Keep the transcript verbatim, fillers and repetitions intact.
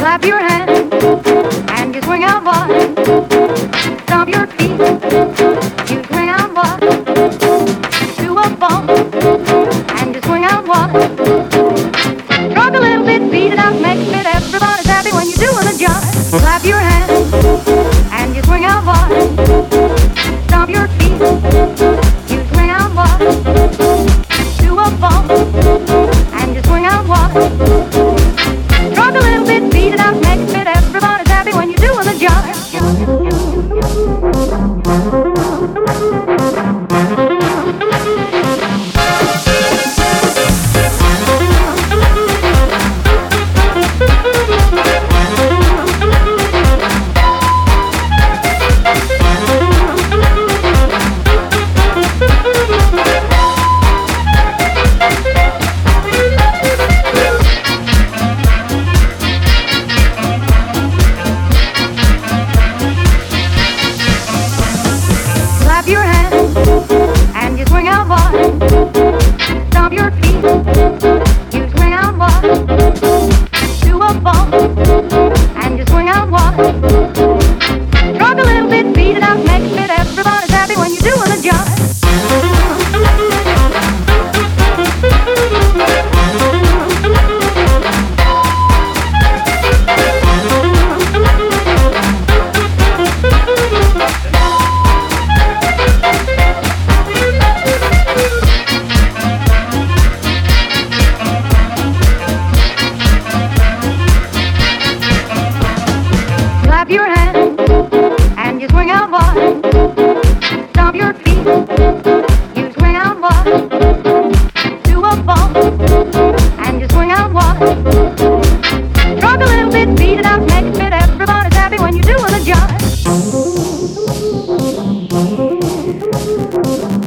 Clap your hands and you swing out wide. Stomp your feet, you swing out wide. Do a bump and you swing out wide. Rock a little bit, beat it out, make it. Everybody's happy when you're doing the jive. Clap your hands and you swing out wide. Stomp your feet, you swing out wide. Do a bump and you swing out wide. Rock a little bit, beat it out, make it. Everybody's happy when you're doing the jive. Clap your hands and you swing out wide. Stomp your feet, you swing out wide. Do a bump and you swing out wide. Rock a little bit, beat it out, make it. Everybody's happy when you're doing the jive. Clap your hands and you swing out wide. Stomp your feet, you swing out wide. Do a bump and you swing out wide. Rock a little bit, beat it out, make it. Everybody's happy when you're doing the jive.